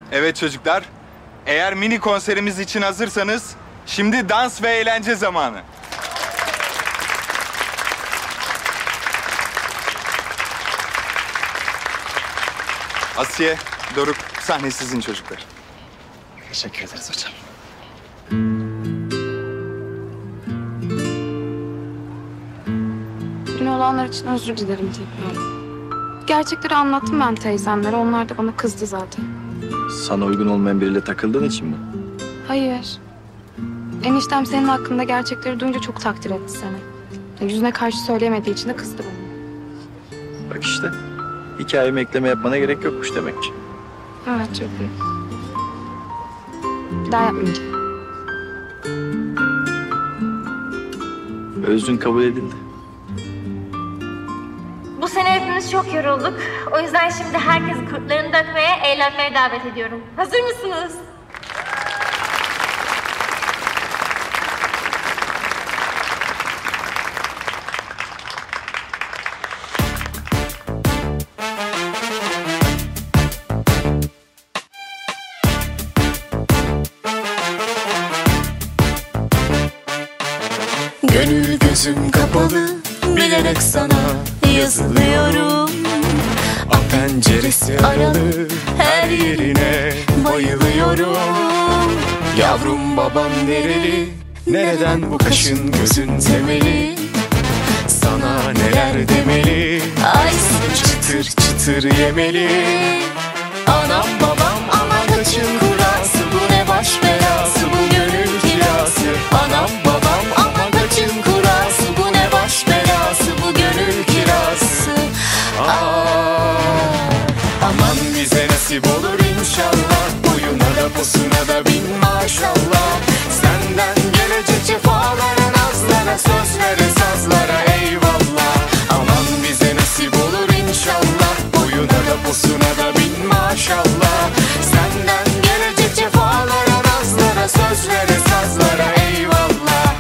Evet çocuklar, eğer mini konserimiz için hazırsanız şimdi dans ve eğlence zamanı. Asiye, Doruk, sahne sizin çocuklar. Teşekkür ederiz hocam. Dün olanlar için özür dilerim tekrar. Gerçekleri anlattım ben teyzemlere. Onlar da bana kızdı zaten. Sana uygun olmayan biriyle takıldığın için mi? Hayır. Eniştem senin hakkında gerçekleri duyunca çok takdir etti seni. Yüzüne karşı söyleyemediği için de kızdı bana. Bak işte. Hikayeme ekleme yapmana gerek yokmuş demek ki. Evet, çok iyi. Bir daha yapmayacağım. Özrün kabul edildi. Bu sene hepimiz çok yorulduk. O yüzden şimdi herkesi kurtlarını dökmeye, eğlenmeye davet ediyorum. Hazır mısınız? Gönül gözüm kapalı, bilerek sana yazılıyorum. Penceresi aralı, her yerine bayılıyorum. Yavrum babam nereli, nereden bu kaşın gözün temeli? Sana neler demeli, aysın çıtır çıtır yemeli. Anam babam aman kaçın kurası, bu ne baş belası, bu gönül kirası. Anam babam aman kaçın kurası, bu ne baş belası, bu gönül kirası. Aman bize nasip olur inşallah, boyuna da posuna da bin maşallah. Senden gelecek cefalara, nazlara, sözlere, sazlara eyvallah. Aman bize nasip olur inşallah, boyuna da posuna da bin maşallah. Senden gelecek cefalara, nazlara, sözlere, sazlara eyvallah.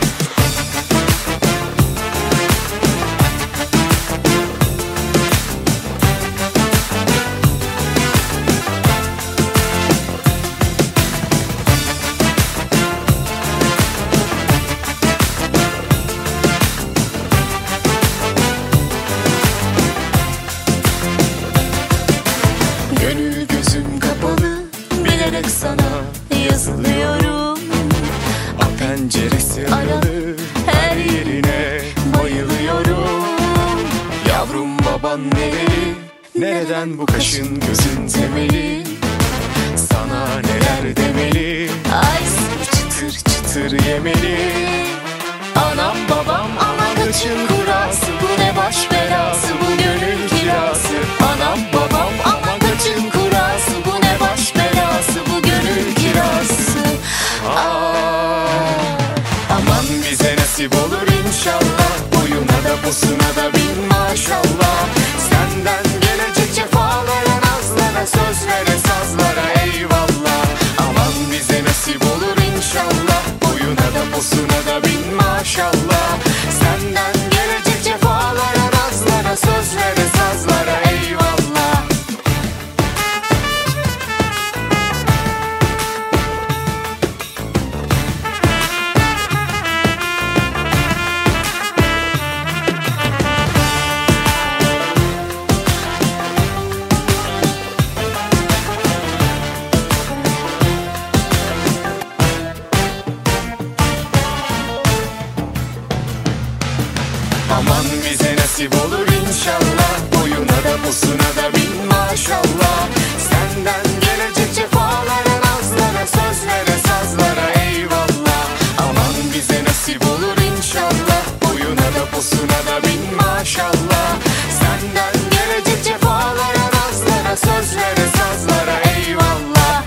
Gönül gözüm kapalı, bilerek sana yazılıyorum. Penceresi aralı, her yerine bayılıyorum. Yavrum baban nereli, nereden bu kaşın gözün temeli? Sana neler demeli, aysın çıtır çıtır yemeli. Anam babam aman kaçın kurası, bu ne baş belası, bu gönül kirası. Anam babam aman kaçın kurası, bu ne baş belası, bu gönül kirası. Aman bize nasip olur inşallah, boyuna da posuna da bin maşallah. Senden gelecek cefalara, nazlara, sözlere, sazlara eyvallah. Aman bize nasip olur inşallah, boyuna da posuna da bin maşallah. Senden gelecek cefalara, nazlara, sözlere, sazlara eyvallah. Aman bize nasip olur inşallah, boyuna da posuna da bin maşallah. Senden gelecek cefalara, nazlara, sözlere, sazlara eyvallah. Aman bize nasip olur inşallah, boyuna da posuna da bin maşallah. Senden gelecek cefalara, nazlara, sözlere, sazlara eyvallah.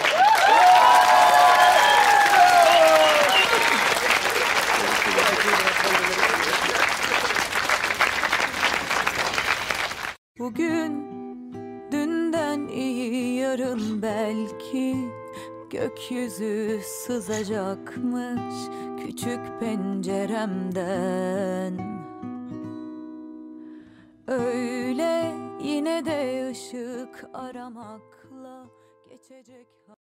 Bugün dünden iyi, yarın belki gökyüzü sızacakmış küçük penceremden. Öyle yine de ışık aramakla geçecek